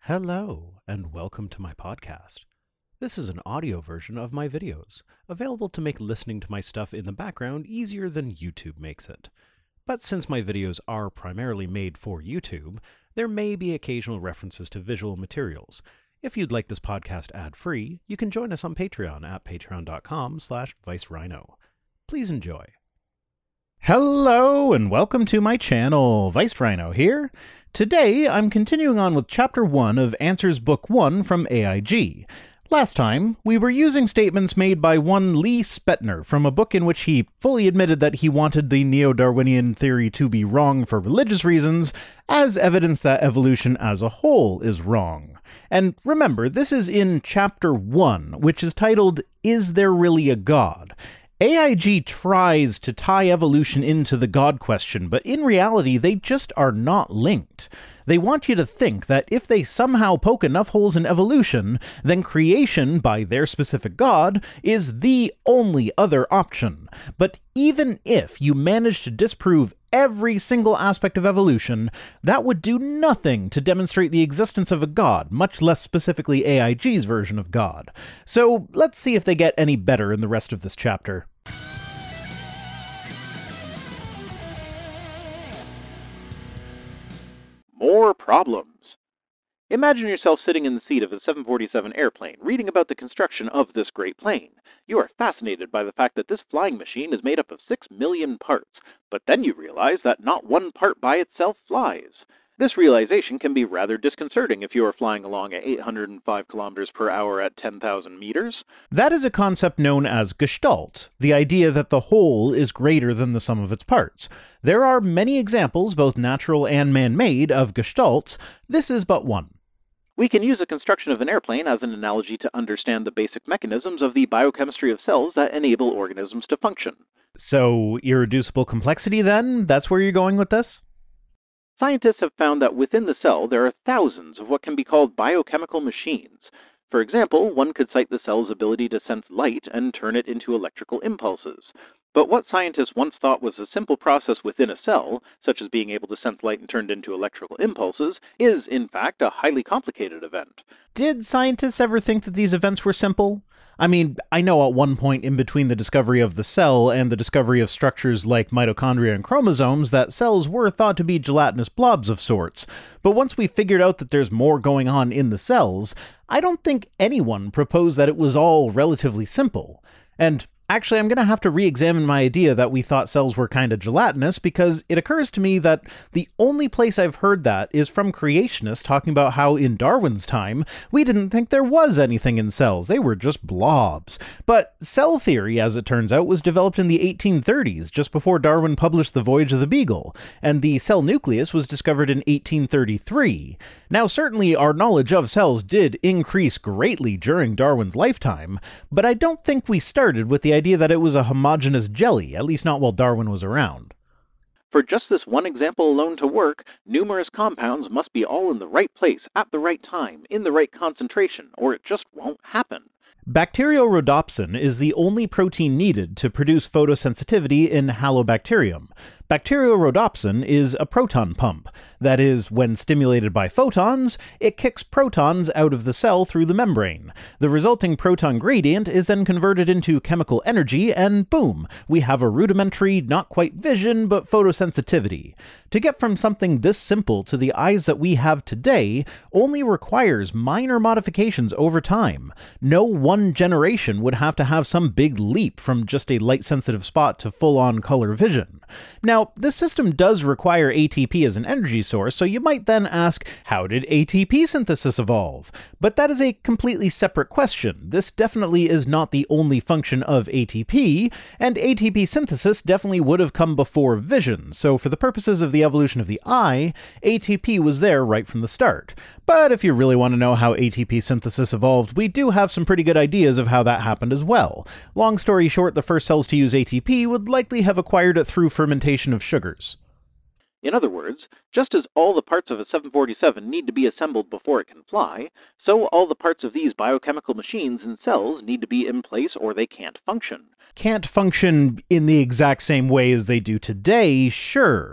Hello, and welcome to my podcast. This is an audio version of my videos, available to make listening to my stuff in the background easier than YouTube makes it. But since my videos are primarily made for YouTube, there may be occasional references to visual materials. If you'd like this podcast ad-free, you can join us on Patreon at patreon.com/ViceRhino. Please enjoy. Hello, and welcome to my channel. ViceRhino here. Today, I'm continuing on with Chapter 1 of Answers Book 1 from AIG. Last time, we were using statements made by one Lee Spetner from a book in which he fully admitted that he wanted the Neo-Darwinian theory to be wrong for religious reasons, as evidence that evolution as a whole is wrong. And remember, this is in Chapter 1, which is titled, Is There Really a God? AIG tries to tie evolution into the God question, but in reality, they just are not linked. They want you to think that if they somehow poke enough holes in evolution, then creation, by their specific God, is the only other option. But even if you manage to disprove every single aspect of evolution, that would do nothing to demonstrate the existence of a God, much less specifically AIG's version of God. So let's see if they get any better in the rest of this chapter. More problems. Imagine yourself sitting in the seat of a 747 airplane, reading about the construction of this great plane. You are fascinated by the fact that this flying machine is made up of 6 million parts, but then you realize that not one part by itself flies. This realization can be rather disconcerting if you are flying along at 805 kilometers per hour at 10,000 meters. That is a concept known as Gestalt, the idea that the whole is greater than the sum of its parts. There are many examples, both natural and man-made, of Gestalts. This is but one. We can use the construction of an airplane as an analogy to understand the basic mechanisms of the biochemistry of cells that enable organisms to function. So, irreducible complexity then? That's where you're going with this? Scientists have found that within the cell there are thousands of what can be called biochemical machines. For example, one could cite the cell's ability to sense light and turn it into electrical impulses. But what scientists once thought was a simple process within a cell, such as being able to sense light and turn it into electrical impulses, is, in fact, a highly complicated event. Did scientists ever think that these events were simple? I mean, I know at one point in between the discovery of the cell and the discovery of structures like mitochondria and chromosomes that cells were thought to be gelatinous blobs of sorts. But once we figured out that there's more going on in the cells, I don't think anyone proposed that it was all relatively simple. And actually, I'm going to have to re-examine my idea that we thought cells were kind of gelatinous, because it occurs to me that the only place I've heard that is from creationists talking about how in Darwin's time, we didn't think there was anything in cells. They were just blobs. But cell theory, as it turns out, was developed in the 1830s, just before Darwin published The Voyage of the Beagle, and the cell nucleus was discovered in 1833. Now, certainly our knowledge of cells did increase greatly during Darwin's lifetime, but I don't think we started with the idea that it was a homogeneous jelly, at least not while Darwin was around. For just this one example alone to work, numerous compounds must be all in the right place, at the right time, in the right concentration, or it just won't happen. Bacteriorhodopsin is the only protein needed to produce photosensitivity in Halobacterium. Bacteriorhodopsin is a proton pump. That is, when stimulated by photons, it kicks protons out of the cell through the membrane. The resulting proton gradient is then converted into chemical energy, and boom, we have a rudimentary, not quite vision, but photosensitivity. To get from something this simple to the eyes that we have today only requires minor modifications over time. No one generation would have to have some big leap from just a light-sensitive spot to full-on color vision. Now, this system does require ATP as an energy source, so you might then ask, how did ATP synthesis evolve? But that is a completely separate question. This definitely is not the only function of ATP, and ATP synthesis definitely would have come before vision, so for the purposes of the evolution of the eye, ATP was there right from the start. But if you really want to know how ATP synthesis evolved, we do have some pretty good ideas of how that happened as well. Long story short, the first cells to use ATP would likely have acquired it through fermentation of sugars. In other words, just as all the parts of a 747 need to be assembled before it can fly, so all the parts of these biochemical machines and cells need to be in place or they can't function. Can't function in the exact same way as they do today, sure,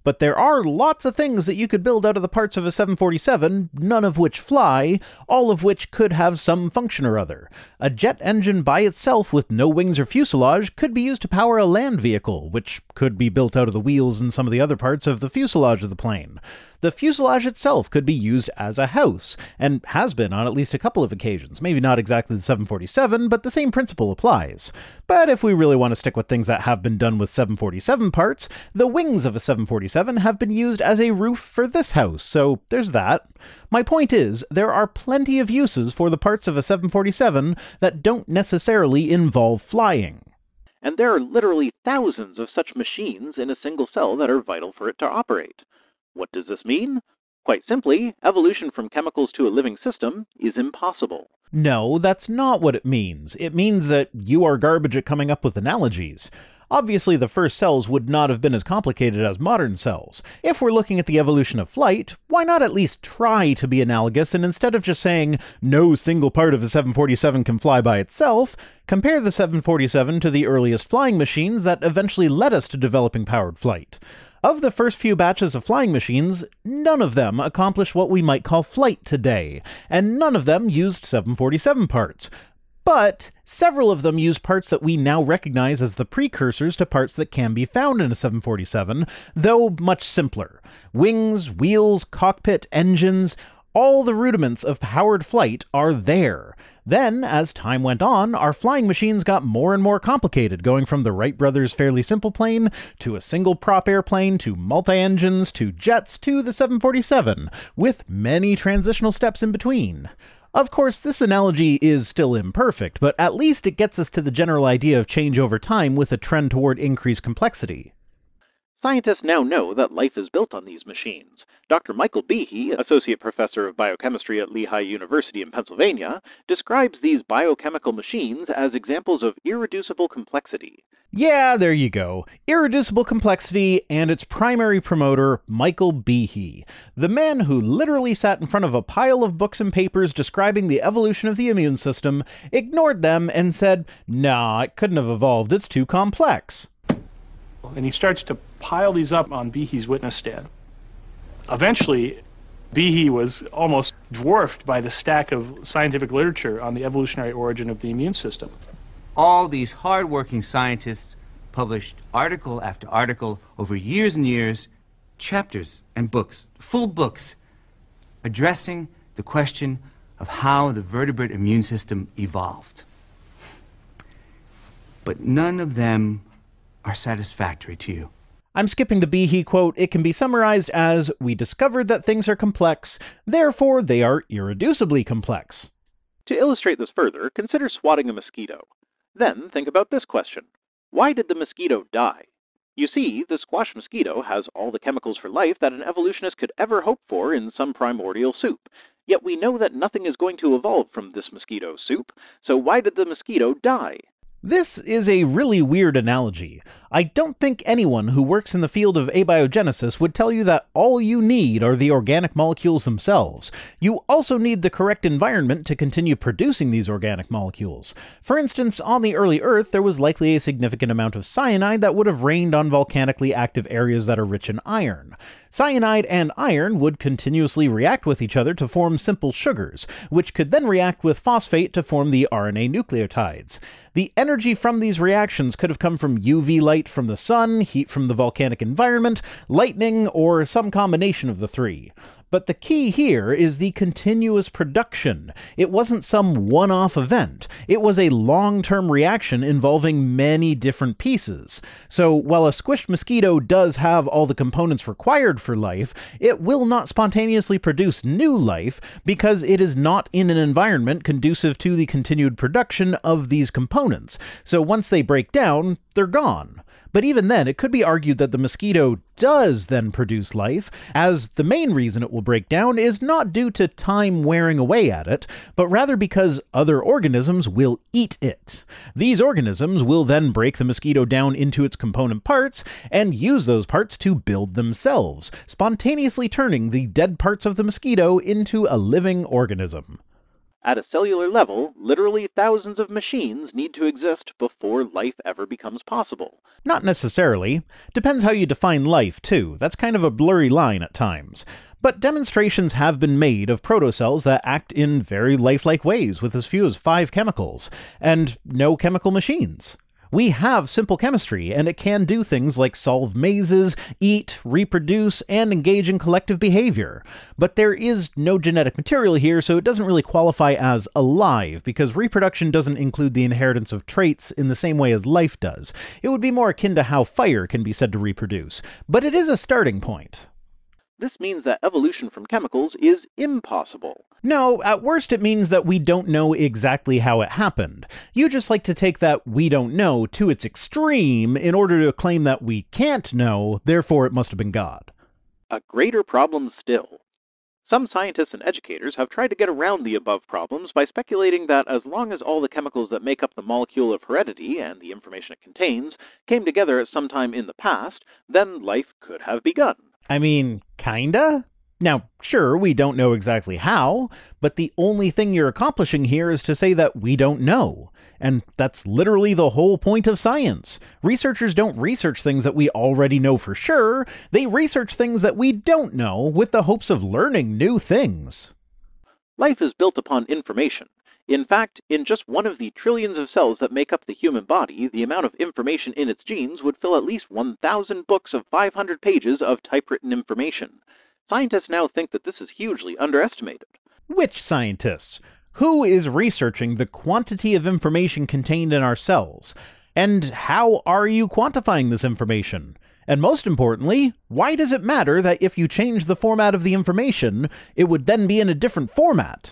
But there are lots of things that you could build out of the parts of a 747, none of which fly, all of which could have some function or other. A jet engine by itself with no wings or fuselage could be used to power a land vehicle, which could be built out of the wheels and some of the other parts of the fuselage of the plane. The fuselage itself could be used as a house, and has been on at least a couple of occasions. Maybe not exactly the 747, but the same principle applies. But if we really want to stick with things that have been done with 747 parts, the wings of a 747 have been used as a roof for this house, so there's that. My point is, there are plenty of uses for the parts of a 747 that don't necessarily involve flying. And there are literally thousands of such machines in a single cell that are vital for it to operate. What does this mean? Quite simply, evolution from chemicals to a living system is impossible. No, that's not what it means. It means that you are garbage at coming up with analogies. Obviously, the first cells would not have been as complicated as modern cells. If we're looking at the evolution of flight, why not at least try to be analogous, and instead of just saying, no single part of a 747 can fly by itself, compare the 747 to the earliest flying machines that eventually led us to developing powered flight. Of the first few batches of flying machines, none of them accomplished what we might call flight today, and none of them used 747 parts. But several of them used parts that we now recognize as the precursors to parts that can be found in a 747, though much simpler. Wings, wheels, cockpit, engines, all the rudiments of powered flight are there. Then, as time went on, our flying machines got more and more complicated, going from the Wright brothers' fairly simple plane, to a single prop airplane, to multi-engines, to jets, to the 747, with many transitional steps in between. Of course, this analogy is still imperfect, but at least it gets us to the general idea of change over time with a trend toward increased complexity. Scientists now know that life is built on these machines. Dr. Michael Behe, Associate Professor of Biochemistry at Lehigh University in Pennsylvania, describes these biochemical machines as examples of irreducible complexity. Yeah, there you go. Irreducible complexity and its primary promoter, Michael Behe, the man who literally sat in front of a pile of books and papers describing the evolution of the immune system, ignored them, and said, nah, it couldn't have evolved, it's too complex. And he starts to pile these up on Behe's witness stand. Eventually, Behe was almost dwarfed by the stack of scientific literature on the evolutionary origin of the immune system. All these hard-working scientists published article after article over years and years, chapters and books, full books, addressing the question of how the vertebrate immune system evolved. But none of them are satisfactory to you. I'm skipping the Behe quote. It can be summarized as, we discovered that things are complex, therefore they are irreducibly complex. To illustrate this further, consider swatting a mosquito. Then think about this question. Why did the mosquito die? You see, the squash mosquito has all the chemicals for life that an evolutionist could ever hope for in some primordial soup. Yet we know that nothing is going to evolve from this mosquito soup, so why did the mosquito die? This is a really weird analogy. I don't think anyone who works in the field of abiogenesis would tell you that all you need are the organic molecules themselves. You also need the correct environment to continue producing these organic molecules. For instance, on the early Earth, there was likely a significant amount of cyanide that would have rained on volcanically active areas that are rich in iron. Cyanide and iron would continuously react with each other to form simple sugars, which could then react with phosphate to form the RNA nucleotides. The energy from these reactions could have come from UV light from the sun, heat from the volcanic environment, lightning, or some combination of the three. But the key here is the continuous production. It wasn't some one-off event. It was a long-term reaction involving many different pieces. So while a squished mosquito does have all the components required for life, it will not spontaneously produce new life because it is not in an environment conducive to the continued production of these components. So once they break down, they're gone. But even then, it could be argued that the mosquito does then produce life, as the main reason it will break down is not due to time wearing away at it, but rather because other organisms will eat it. These organisms will then break the mosquito down into its component parts and use those parts to build themselves, spontaneously turning the dead parts of the mosquito into a living organism. At a cellular level, literally thousands of machines need to exist before life ever becomes possible. Not necessarily. Depends how you define life, too. That's kind of a blurry line at times. But demonstrations have been made of protocells that act in very lifelike ways with as few as 5 chemicals, and no chemical machines. We have simple chemistry, and it can do things like solve mazes, eat, reproduce, and engage in collective behavior. But there is no genetic material here, so it doesn't really qualify as alive, because reproduction doesn't include the inheritance of traits in the same way as life does. It would be more akin to how fire can be said to reproduce, but it is a starting point. This means that evolution from chemicals is impossible. No, at worst it means that we don't know exactly how it happened. You just like to take that "we don't know" to its extreme in order to claim that we can't know, therefore it must have been God. A greater problem still. Some scientists and educators have tried to get around the above problems by speculating that as long as all the chemicals that make up the molecule of heredity and the information it contains came together at some time in the past, then life could have begun. I mean, kinda? Now, sure, we don't know exactly how, but the only thing you're accomplishing here is to say that we don't know. And that's literally the whole point of science. Researchers don't research things that we already know for sure. They research things that we don't know with the hopes of learning new things. Life is built upon information. In fact, in just one of the trillions of cells that make up the human body, the amount of information in its genes would fill at least 1,000 books of 500 pages of typewritten information. Scientists now think that this is hugely underestimated. Which scientists? Who is researching the quantity of information contained in our cells? And how are you quantifying this information? And most importantly, why does it matter that if you change the format of the information, it would then be in a different format?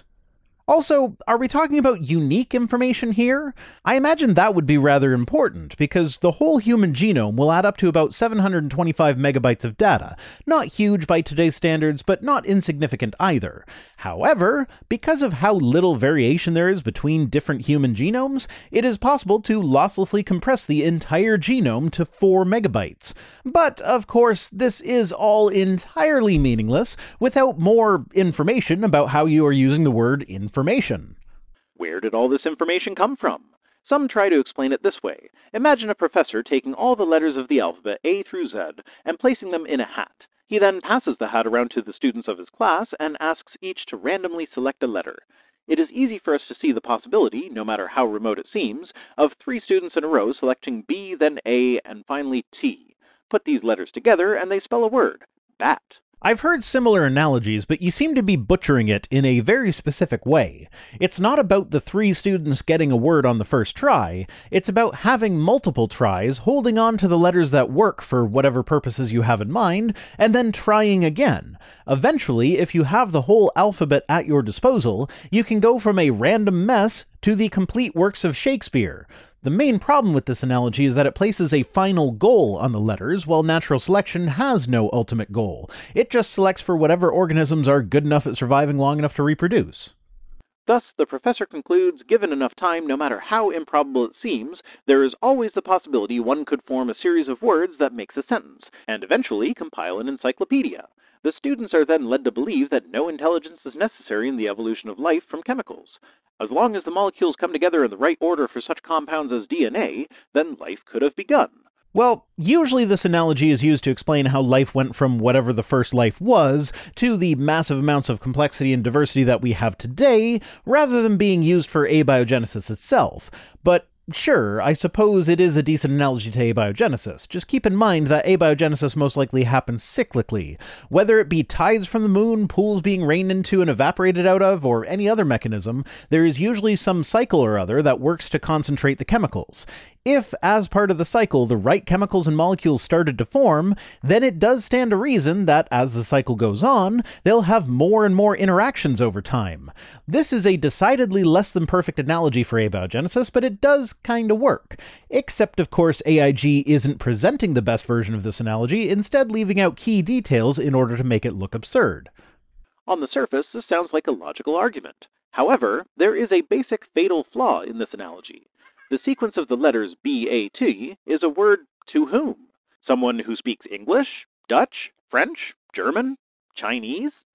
Also, are we talking about unique information here? I imagine that would be rather important, because the whole human genome will add up to about 725 megabytes of data. Not huge by today's standards, but not insignificant either. However, because of how little variation there is between different human genomes, it is possible to losslessly compress the entire genome to 4 megabytes. But, of course, this is all entirely meaningless without more information about how you are using the word information. Where did all this information come from? Some try to explain it this way. Imagine a professor taking all the letters of the alphabet A through Z and placing them in a hat. He then passes the hat around to the students of his class and asks each to randomly select a letter. It is easy for us to see the possibility, no matter how remote it seems, of 3 students in a row selecting B, then A, and finally T. Put these letters together and they spell a word: bat. I've heard similar analogies, but you seem to be butchering it in a very specific way. It's not about the 3 students getting a word on the first try, it's about having multiple tries, holding on to the letters that work for whatever purposes you have in mind, and then trying again. Eventually, if you have the whole alphabet at your disposal, you can go from a random mess to the complete works of Shakespeare. The main problem with this analogy is that it places a final goal on the letters, while natural selection has no ultimate goal. It just selects for whatever organisms are good enough at surviving long enough to reproduce. Thus, the professor concludes, given enough time, no matter how improbable it seems, there is always the possibility one could form a series of words that makes a sentence, and eventually compile an encyclopedia. The students are then led to believe that no intelligence is necessary in the evolution of life from chemicals. As long as the molecules come together in the right order for such compounds as DNA, then life could have begun. Well, usually this analogy is used to explain how life went from whatever the first life was to the massive amounts of complexity and diversity that we have today, rather than being used for abiogenesis itself. But sure, I suppose it is a decent analogy to abiogenesis. Just keep in mind that abiogenesis most likely happens cyclically. Whether it be tides from the moon, pools being rained into and evaporated out of, or any other mechanism, there is usually some cycle or other that works to concentrate the chemicals. If, as part of the cycle, the right chemicals and molecules started to form, then it does stand to reason that, as the cycle goes on, they'll have more and more interactions over time. This is a decidedly less than perfect analogy for abiogenesis, but it does kinda work. Except, of course, AIG isn't presenting the best version of this analogy, instead leaving out key details in order to make it look absurd. On the surface, this sounds like a logical argument. However, there is a basic fatal flaw in this analogy. The sequence of the letters B-A-T is a word to whom? Someone who speaks English, Dutch, French, German, Chinese?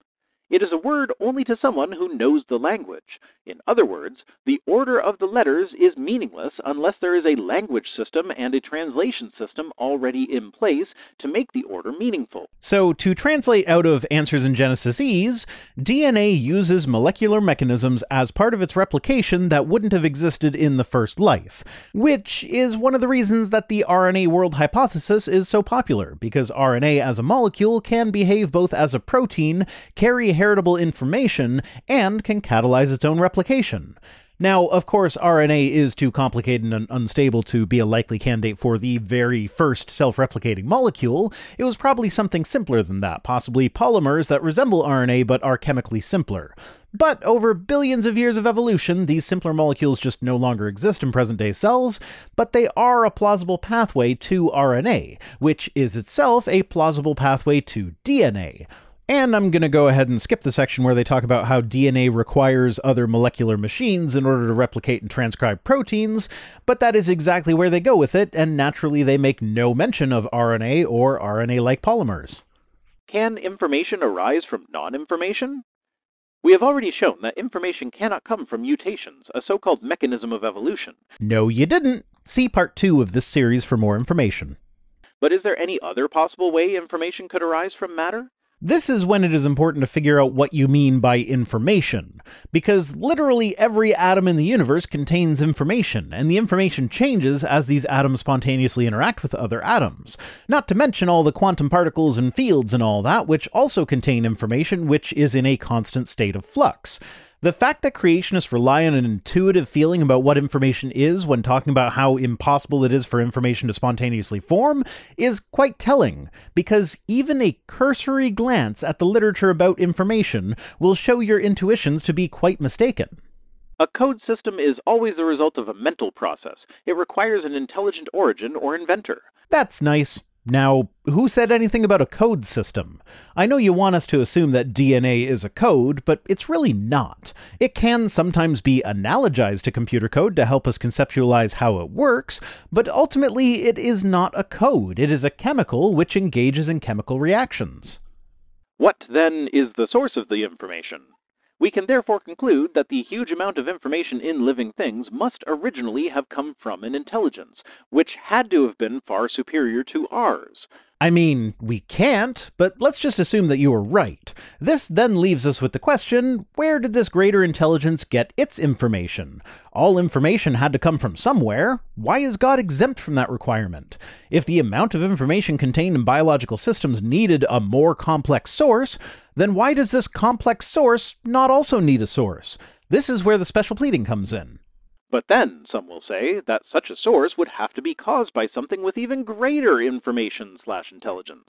It is a word only to someone who knows the language. In other words, the order of the letters is meaningless unless there is a language system and a translation system already in place to make the order meaningful. So, to translate out of Answers in Genesis-ese, DNA uses molecular mechanisms as part of its replication that wouldn't have existed in the first life, which is one of the reasons that the RNA world hypothesis is so popular, because RNA as a molecule can behave both as a protein, carry heritable information, and can catalyze its own replication. Now, of course, RNA is too complicated and unstable to be a likely candidate for the very first self-replicating molecule. It was probably something simpler than that, possibly polymers that resemble RNA but are chemically simpler. But over billions of years of evolution, these simpler molecules just no longer exist in present-day cells, but they are a plausible pathway to RNA, which is itself a plausible pathway to DNA. And I'm going to go ahead and skip the section where they talk about how DNA requires other molecular machines in order to replicate and transcribe proteins, but that is exactly where they go with it, and naturally they make no mention of RNA or RNA-like polymers. Can information arise from non-information? We have already shown that information cannot come from mutations, a so-called mechanism of evolution. No, you didn't. See Part 2 of this series for more information. But is there any other possible way information could arise from matter? This is when it is important to figure out what you mean by information, because literally every atom in the universe contains information, and the information changes as these atoms spontaneously interact with other atoms. Not to mention all the quantum particles and fields and all that, which also contain information which is in a constant state of flux. The fact that creationists rely on an intuitive feeling about what information is when talking about how impossible it is for information to spontaneously form is quite telling, because even a cursory glance at the literature about information will show your intuitions to be quite mistaken. A code system is always the result of a mental process. It requires an intelligent origin or inventor. That's nice. Now, who said anything about a code system? I know you want us to assume that DNA is a code, but it's really not. It can sometimes be analogized to computer code to help us conceptualize how it works, but ultimately it is not a code. It is a chemical which engages in chemical reactions. What, then, is the source of the information? We can therefore conclude that the huge amount of information in living things must originally have come from an intelligence, which had to have been far superior to ours. I mean, we can't, but let's just assume that you were right. This then leaves us with the question, where did this greater intelligence get its information? All information had to come from somewhere. Why is God exempt from that requirement? If the amount of information contained in biological systems needed a more complex source, then why does this complex source not also need a source? This is where the special pleading comes in. But then, some will say, that such a source would have to be caused by something with even greater information/intelligence.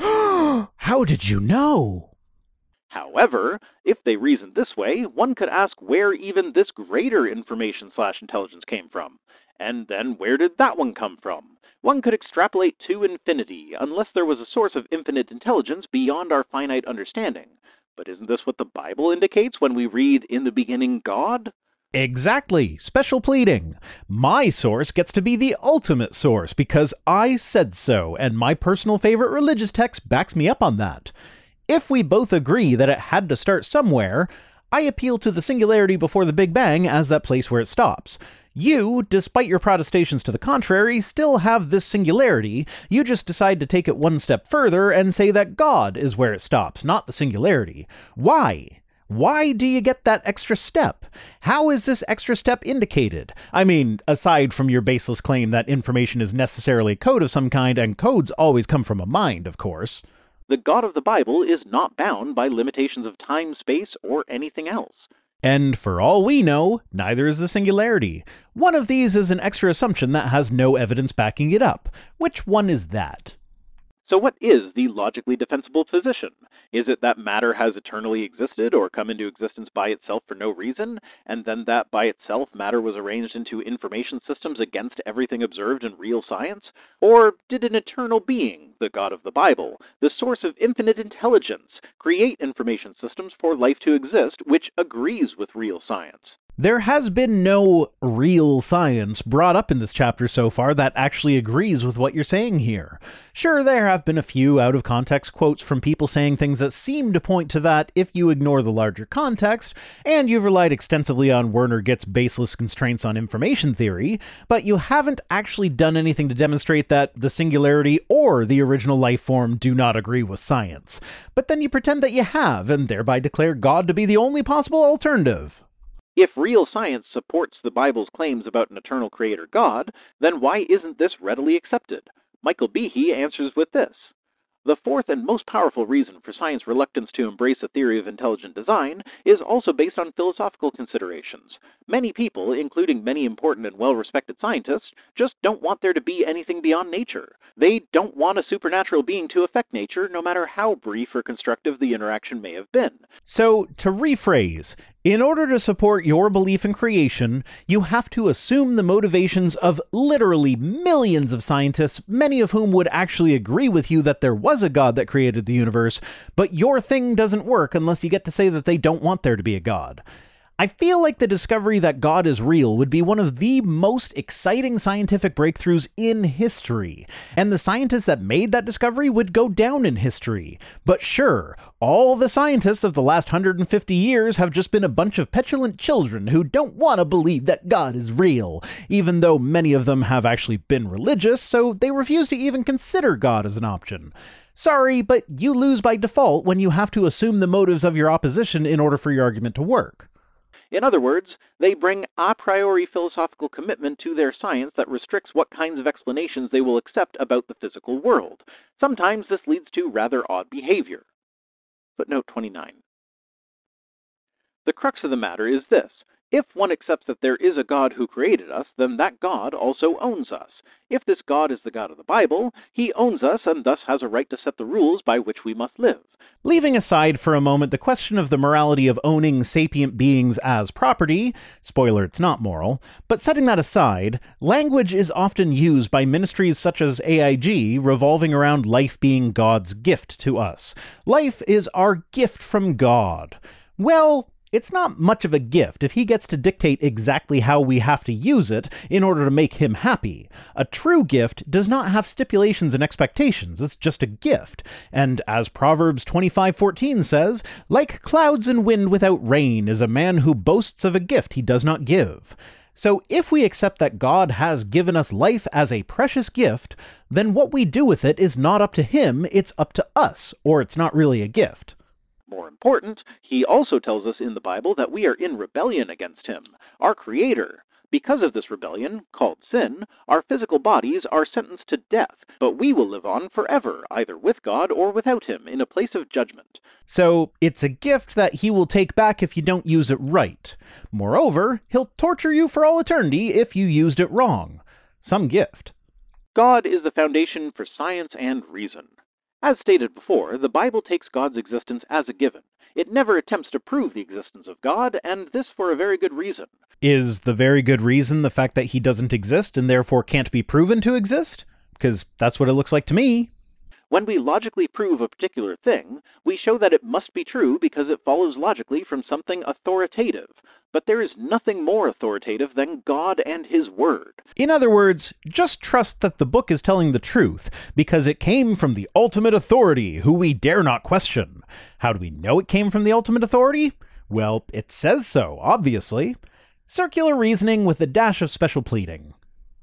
How did you know? However, if they reasoned this way, one could ask where even this greater information/intelligence came from. And then where did that one come from? One could extrapolate to infinity, unless there was a source of infinite intelligence beyond our finite understanding. But isn't this what the Bible indicates when we read, "In the beginning, God"? Exactly. Special pleading. My source gets to be the ultimate source because I said so, and my personal favorite religious text backs me up on that. If we both agree that it had to start somewhere, I appeal to the singularity before the Big Bang as that place where it stops. You, despite your protestations to the contrary, still have this singularity. You just decide to take it one step further and say that God is where it stops, not the singularity. Why? Why do you get that extra step? How is this extra step indicated? I mean, aside from your baseless claim that information is necessarily a code of some kind, and codes always come from a mind, of course. The God of the Bible is not bound by limitations of time, space, or anything else. And for all we know, neither is the singularity. One of these is an extra assumption that has no evidence backing it up. Which one is that? So what is the logically defensible position? Is it that matter has eternally existed or come into existence by itself for no reason, and then that by itself matter was arranged into information systems against everything observed in real science? Or did an eternal being, the God of the Bible, the source of infinite intelligence, create information systems for life to exist which agrees with real science? There has been no real science brought up in this chapter so far that actually agrees with what you're saying here. Sure, there have been a few out-of-context quotes from people saying things that seem to point to that if you ignore the larger context, and you've relied extensively on Werner Gitt's baseless constraints on information theory, but you haven't actually done anything to demonstrate that the singularity or the original life form do not agree with science. But then you pretend that you have, and thereby declare God to be the only possible alternative. If real science supports the Bible's claims about an eternal creator God, then why isn't this readily accepted? Michael Behe answers with this. The fourth and most powerful reason for science's reluctance to embrace a theory of intelligent design is also based on philosophical considerations. Many people, including many important and well-respected scientists, just don't want there to be anything beyond nature. They don't want a supernatural being to affect nature, no matter how brief or constructive the interaction may have been. So, to rephrase, in order to support your belief in creation, you have to assume the motivations of literally millions of scientists, many of whom would actually agree with you that there was a God that created the universe, but your thing doesn't work unless you get to say that they don't want there to be a God. I feel like the discovery that God is real would be one of the most exciting scientific breakthroughs in history, and the scientists that made that discovery would go down in history. But sure, all the scientists of the last 150 years have just been a bunch of petulant children who don't want to believe that God is real, even though many of them have actually been religious, so they refuse to even consider God as an option. Sorry, but you lose by default when you have to assume the motives of your opposition in order for your argument to work. In other words, they bring a priori philosophical commitment to their science that restricts what kinds of explanations they will accept about the physical world. Sometimes this leads to rather odd behavior. Footnote 29. The crux of the matter is this. If one accepts that there is a God who created us, then that God also owns us. If this God is the God of the Bible, he owns us and thus has a right to set the rules by which we must live. Leaving aside for a moment the question of the morality of owning sapient beings as property, spoiler, it's not moral, but setting that aside, language is often used by ministries such as AIG revolving around life being God's gift to us. Life is our gift from God. Well, it's not much of a gift if he gets to dictate exactly how we have to use it in order to make him happy. A true gift does not have stipulations and expectations, it's just a gift. And as Proverbs 25:14 says, like clouds and wind without rain is a man who boasts of a gift he does not give. So if we accept that God has given us life as a precious gift, then what we do with it is not up to him, it's up to us, or it's not really a gift. More important, he also tells us in the Bible that we are in rebellion against him, our Creator. Because of this rebellion, called sin, our physical bodies are sentenced to death, but we will live on forever, either with God or without him, in a place of judgment. So it's a gift that he will take back if you don't use it right. Moreover, he'll torture you for all eternity if you used it wrong. Some gift. God is the foundation for science and reason. As stated before, the Bible takes God's existence as a given. It never attempts to prove the existence of God, and this for a very good reason. Is the very good reason the fact that he doesn't exist and therefore can't be proven to exist? Because that's what it looks like to me. When we logically prove a particular thing, we show that it must be true because it follows logically from something authoritative. But there is nothing more authoritative than God and his word. In other words, just trust that the book is telling the truth, because it came from the ultimate authority, who we dare not question. How do we know it came from the ultimate authority? Well, it says so, obviously. Circular reasoning with a dash of special pleading.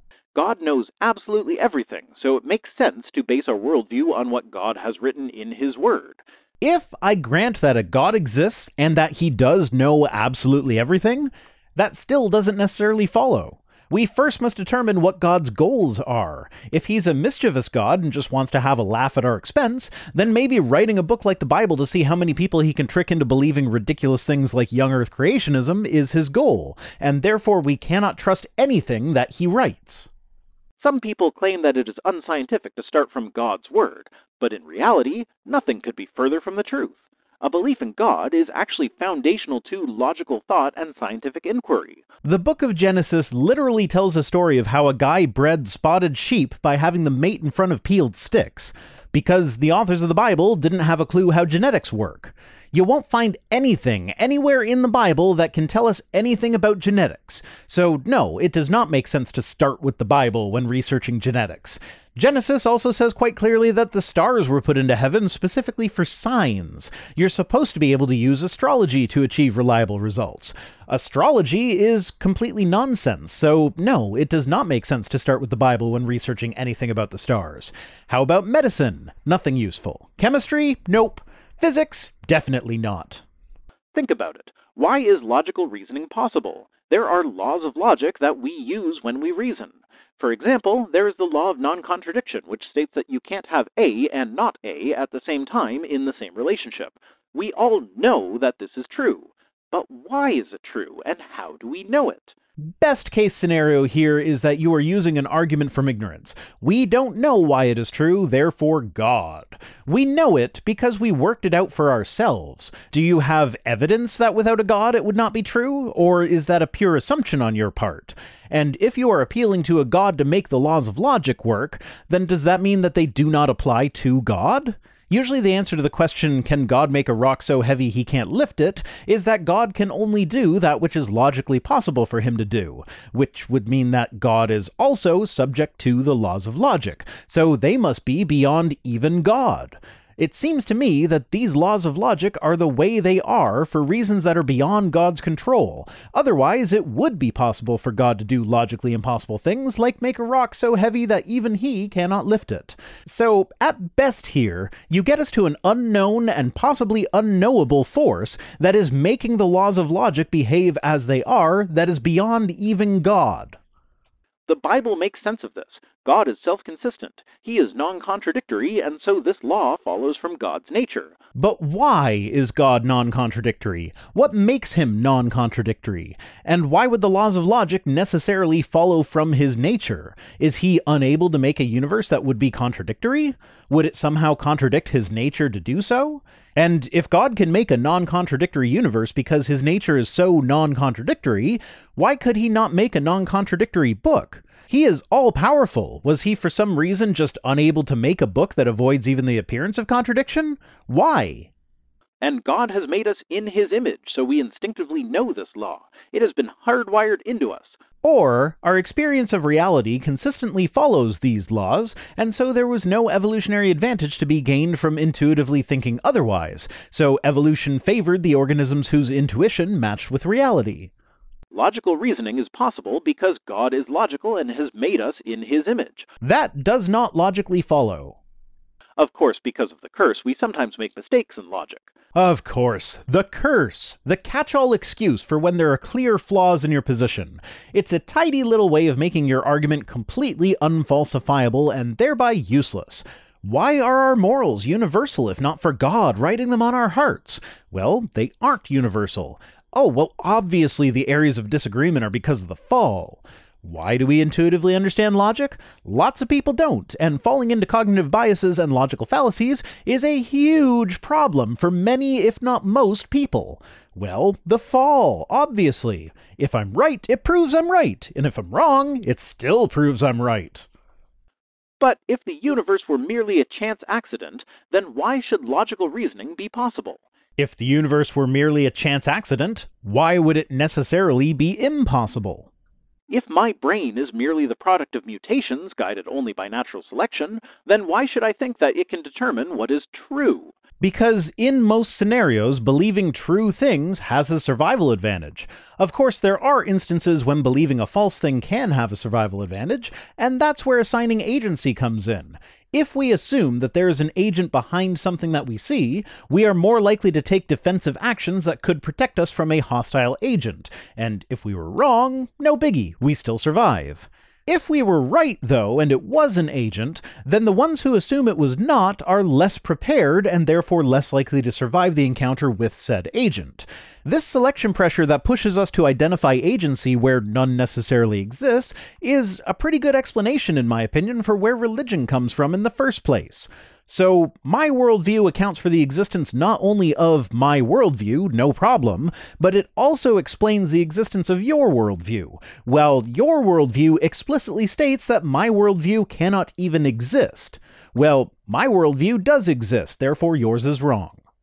God knows absolutely everything, so it makes sense to base our worldview on what God has written in his word. If I grant that a God exists and that he does know absolutely everything, that still doesn't necessarily follow. We first must determine what God's goals are. If he's a mischievous God and just wants to have a laugh at our expense, then maybe writing a book like the Bible to see how many people he can trick into believing ridiculous things like young earth creationism is his goal, and therefore we cannot trust anything that he writes. Some people claim that it is unscientific to start from God's word, but in reality, nothing could be further from the truth. A belief in God is actually foundational to logical thought and scientific inquiry. The book of Genesis literally tells a story of how a guy bred spotted sheep by having them mate in front of peeled sticks, because the authors of the Bible didn't have a clue how genetics work. You won't find anything anywhere in the Bible that can tell us anything about genetics. So no, it does not make sense to start with the Bible when researching genetics. Genesis also says quite clearly that the stars were put into heaven specifically for signs. You're supposed to be able to use astrology to achieve reliable results. Astrology is completely nonsense, so no, it does not make sense to start with the Bible when researching anything about the stars. How about medicine? Nothing useful. Chemistry? Nope. Physics? Definitely not. Think about it. Why is logical reasoning possible? There are laws of logic that we use when we reason. For example, there is the law of non-contradiction, which states that you can't have A and not A at the same time in the same relationship. We all know that this is true. But why is it true, and how do we know it? Best case scenario here is that you are using an argument from ignorance. We don't know why it is true, therefore God. We know it because we worked it out for ourselves. Do you have evidence that without a God it would not be true, or is that a pure assumption on your part? And if you are appealing to a God to make the laws of logic work, then does that mean that they do not apply to God? Usually the answer to the question, can God make a rock so heavy he can't lift it, is that God can only do that which is logically possible for him to do, which would mean that God is also subject to the laws of logic, so they must be beyond even God. It seems to me that these laws of logic are the way they are for reasons that are beyond God's control. Otherwise, it would be possible for God to do logically impossible things, like make a rock so heavy that even he cannot lift it. So, at best here, you get us to an unknown and possibly unknowable force that is making the laws of logic behave as they are, that is beyond even God. The Bible makes sense of this. God is self-consistent. He is non-contradictory, and so this law follows from God's nature. But why is God non-contradictory? What makes him non-contradictory? And why would the laws of logic necessarily follow from his nature? Is he unable to make a universe that would be contradictory? Would it somehow contradict his nature to do so? And if God can make a non-contradictory universe because his nature is so non-contradictory, why could he not make a non-contradictory book? He is all-powerful. Was he for some reason just unable to make a book that avoids even the appearance of contradiction? Why? And God has made us in his image, so we instinctively know this law. It has been hardwired into us. Or, our experience of reality consistently follows these laws, and so there was no evolutionary advantage to be gained from intuitively thinking otherwise, so evolution favored the organisms whose intuition matched with reality. Logical reasoning is possible because God is logical and has made us in his image. That does not logically follow. Of course, because of the curse, we sometimes make mistakes in logic. Of course, the curse, the catch-all excuse for when there are clear flaws in your position. It's a tidy little way of making your argument completely unfalsifiable and thereby useless. Why are our morals universal if not for God writing them on our hearts? Well, they aren't universal. Oh, well, obviously the areas of disagreement are because of the fall. Why do we intuitively understand logic? Lots of people don't, and falling into cognitive biases and logical fallacies is a huge problem for many, if not most, people. Well, the fall, obviously. If I'm right, it proves I'm right, and if I'm wrong, it still proves I'm right. But if the universe were merely a chance accident, then why should logical reasoning be possible? If the universe were merely a chance accident, why would it necessarily be impossible? If my brain is merely the product of mutations guided only by natural selection, then why should I think that it can determine what is true? Because in most scenarios, believing true things has a survival advantage. Of course, there are instances when believing a false thing can have a survival advantage, and that's where assigning agency comes in. If we assume that there is an agent behind something that we see, we are more likely to take defensive actions that could protect us from a hostile agent. And if we were wrong, no biggie, we still survive. If we were right, though, and it was an agent, then the ones who assume it was not are less prepared and therefore less likely to survive the encounter with said agent. This selection pressure that pushes us to identify agency where none necessarily exists is a pretty good explanation, in my opinion, for where religion comes from in the first place. So, my worldview accounts for the existence not only of my worldview, no problem, but it also explains the existence of your worldview, while your worldview explicitly states that my worldview cannot even exist. Well, my worldview does exist, therefore yours is wrong.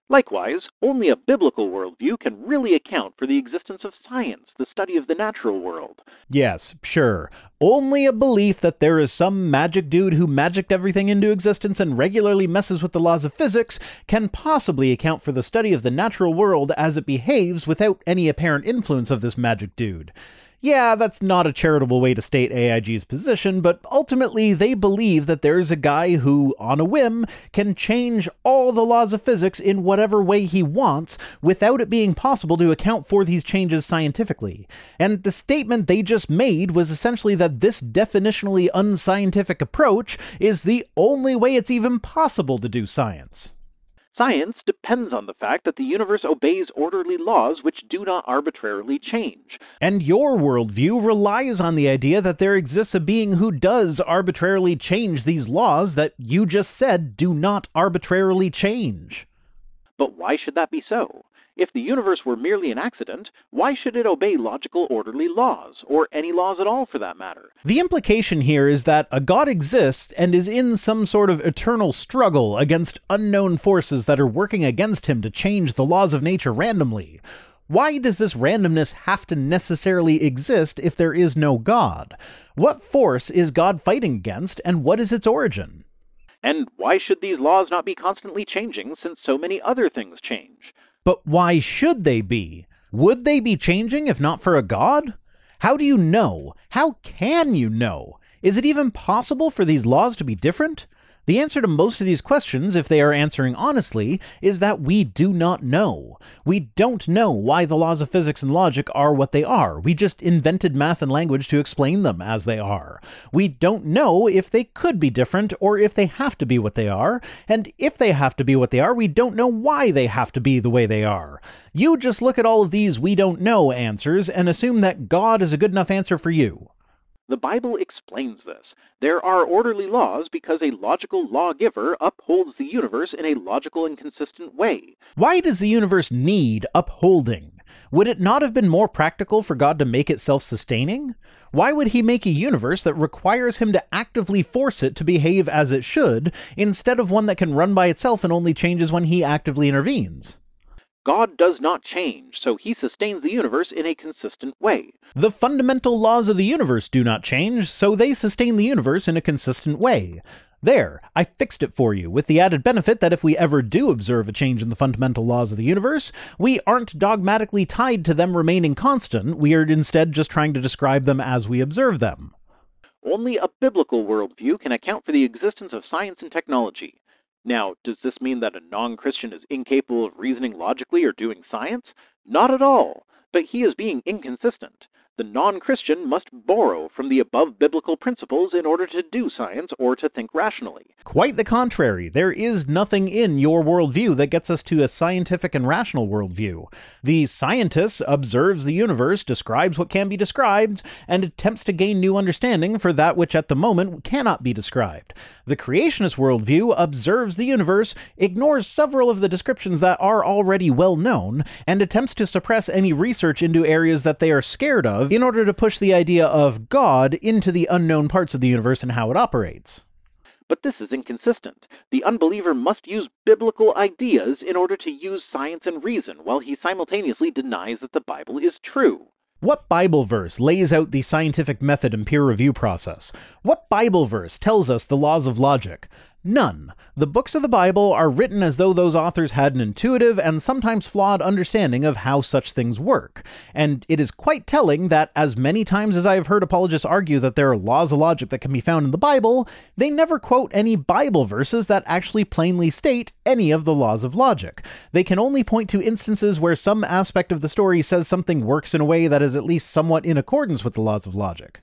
Likewise, only a biblical worldview can really account for the existence of science, the study of the natural world. Yes, sure. Only a belief that there is some magic dude who magicked everything into existence and regularly messes with the laws of physics can possibly account for the study of the natural world as it behaves without any apparent influence of this magic dude. Yeah, that's not a charitable way to state AIG's position, but ultimately they believe that there's a guy who, on a whim, can change all the laws of physics in whatever way he wants without it being possible to account for these changes scientifically. And the statement they just made was essentially that this definitionally unscientific approach is the only way it's even possible to do science. Science depends on the fact that the universe obeys orderly laws which do not arbitrarily change. And your worldview relies on the idea that there exists a being who does arbitrarily change these laws that you just said do not arbitrarily change. But why should that be so? If the universe were merely an accident, why should it obey logical, orderly laws, or any laws at all for that matter? The implication here is that a god exists and is in some sort of eternal struggle against unknown forces that are working against him to change the laws of nature randomly. Why does this randomness have to necessarily exist if there is no god? What force is God fighting against, and what is its origin? And why should these laws not be constantly changing since so many other things change? But why should they be? Would they be changing if not for a god? How do you know? How can you know? Is it even possible for these laws to be different? The answer to most of these questions, if they are answering honestly, is that we do not know. We don't know why the laws of physics and logic are what they are. We just invented math and language to explain them as they are. We don't know if they could be different or if they have to be what they are. And if they have to be what they are, we don't know why they have to be the way they are. You just look at all of these we don't know answers and assume that God is a good enough answer for you. The Bible explains this. There are orderly laws because a logical lawgiver upholds the universe in a logical and consistent way. Why does the universe need upholding? Would it not have been more practical for God to make it self-sustaining? Why would he make a universe that requires him to actively force it to behave as it should, instead of one that can run by itself and only changes when he actively intervenes? God does not change, so he sustains the universe in a consistent way. The fundamental laws of the universe do not change, so they sustain the universe in a consistent way. There, I fixed it for you, with the added benefit that if we ever do observe a change in the fundamental laws of the universe, we aren't dogmatically tied to them remaining constant, we are instead just trying to describe them as we observe them. Only a biblical worldview can account for the existence of science and technology. Now, does this mean that a non-Christian is incapable of reasoning logically or doing science? Not at all, but he is being inconsistent. The non-Christian must borrow from the above biblical principles in order to do science or to think rationally. Quite the contrary. There is nothing in your worldview that gets us to a scientific and rational worldview. The scientist observes the universe, describes what can be described, and attempts to gain new understanding for that which at the moment cannot be described. The creationist worldview observes the universe, ignores several of the descriptions that are already well known, and attempts to suppress any research into areas that they are scared of in order to push the idea of God into the unknown parts of the universe and how it operates. But this is inconsistent. The unbeliever must use biblical ideas in order to use science and reason, while he simultaneously denies that the Bible is true. What Bible verse lays out the scientific method and peer review process? What Bible verse tells us the laws of logic? None. The books of the Bible are written as though those authors had an intuitive and sometimes flawed understanding of how such things work. And it is quite telling that as many times as I have heard apologists argue that there are laws of logic that can be found in the Bible, they never quote any Bible verses that actually plainly state any of the laws of logic. They can only point to instances where some aspect of the story says something works in a way that is at least somewhat in accordance with the laws of logic.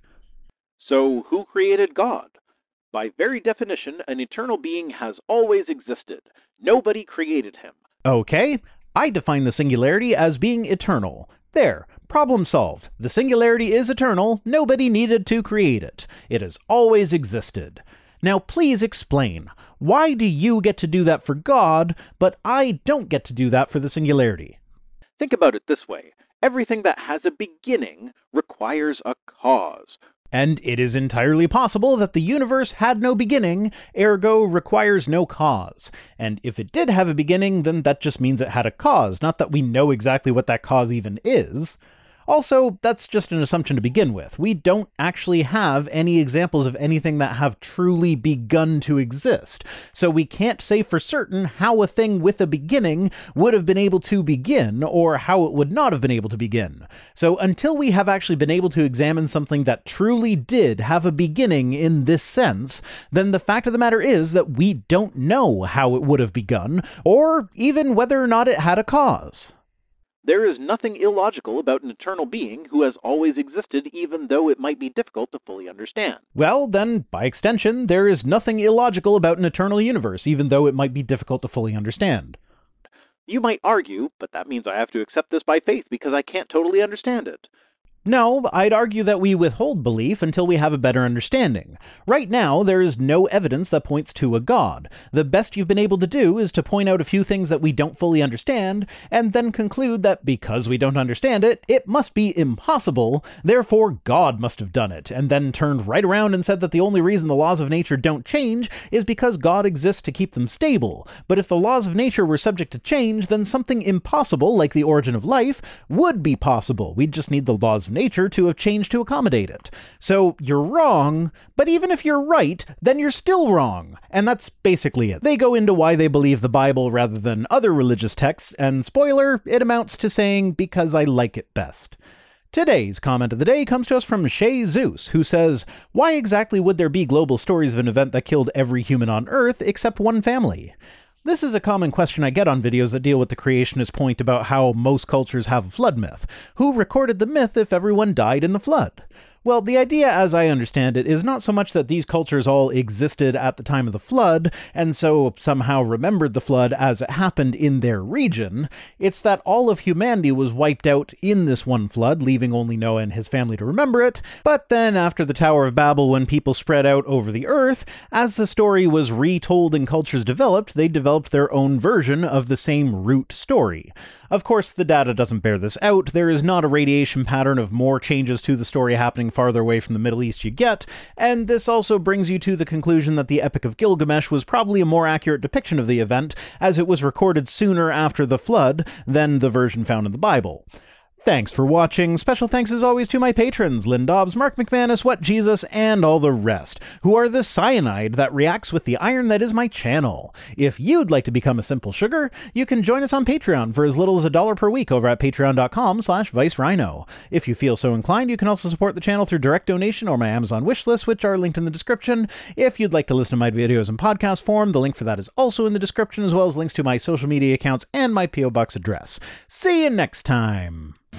So who created God? By very definition, an eternal being has always existed. Nobody created him. Okay, I define the singularity as being eternal. There, problem solved. The singularity is eternal, nobody needed to create it. It has always existed. Now please explain, why do you get to do that for God, but I don't get to do that for the singularity? Think about it this way. Everything that has a beginning requires a cause. And it is entirely possible that the universe had no beginning, ergo requires no cause. And if it did have a beginning, then that just means it had a cause, not that we know exactly what that cause even is. Also, that's just an assumption to begin with. We don't actually have any examples of anything that have truly begun to exist, so we can't say for certain how a thing with a beginning would have been able to begin, or how it would not have been able to begin. So until we have actually been able to examine something that truly did have a beginning in this sense, then the fact of the matter is that we don't know how it would have begun, or even whether or not it had a cause. There is nothing illogical about an eternal being who has always existed, even though it might be difficult to fully understand. Well, then, by extension, there is nothing illogical about an eternal universe, even though it might be difficult to fully understand. You might argue, but that means I have to accept this by faith because I can't totally understand it. No, I'd argue that we withhold belief until we have a better understanding. Right now, there is no evidence that points to a god. The best you've been able to do is to point out a few things that we don't fully understand, and then conclude that because we don't understand it, it must be impossible, therefore God must have done it, and then turned right around and said that the only reason the laws of nature don't change is because God exists to keep them stable. But if the laws of nature were subject to change, then something impossible, like the origin of life, would be possible. We'd just need the laws of nature to have changed to accommodate it. So you're wrong, but even if you're right, then you're still wrong. And that's basically it. They go into why they believe the Bible rather than other religious texts, and spoiler, it amounts to saying, because I like it best. Today's comment of the day comes to us from Shay Zeus, who says, why exactly would there be global stories of an event that killed every human on Earth except one family? This is a common question I get on videos that deal with the creationist point about how most cultures have a flood myth. Who recorded the myth if everyone died in the flood? Well, the idea, as I understand it, is not so much that these cultures all existed at the time of the flood, and so somehow remembered the flood as it happened in their region. It's that all of humanity was wiped out in this one flood, leaving only Noah and his family to remember it. But then, after the Tower of Babel, when people spread out over the earth, as the story was retold and cultures developed, they developed their own version of the same root story. Of course, the data doesn't bear this out. There is not a radiation pattern of more changes to the story happening farther away from the Middle East you get, and this also brings you to the conclusion that the Epic of Gilgamesh was probably a more accurate depiction of the event, as it was recorded sooner after the flood than the version found in the Bible. Thanks for watching. Special thanks as always to my patrons, Lynn Dobbs, Mark McManus, What Jesus, and all the rest, who are the cyanide that reacts with the iron that is my channel. If you'd like to become a simple sugar, you can join us on Patreon for as little as $1 per week over at patreon.com/ViceRhino. If you feel so inclined, you can also support the channel through direct donation or my Amazon wishlist, which are linked in the description. If you'd like to listen to my videos in podcast form, the link for that is also in the description, as well as links to my social media accounts and my P.O. Box address. See you next time!